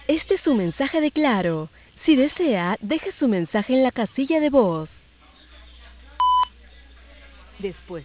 Este es su mensaje de Claro. Si desea, deje su mensaje en la casilla de voz. Después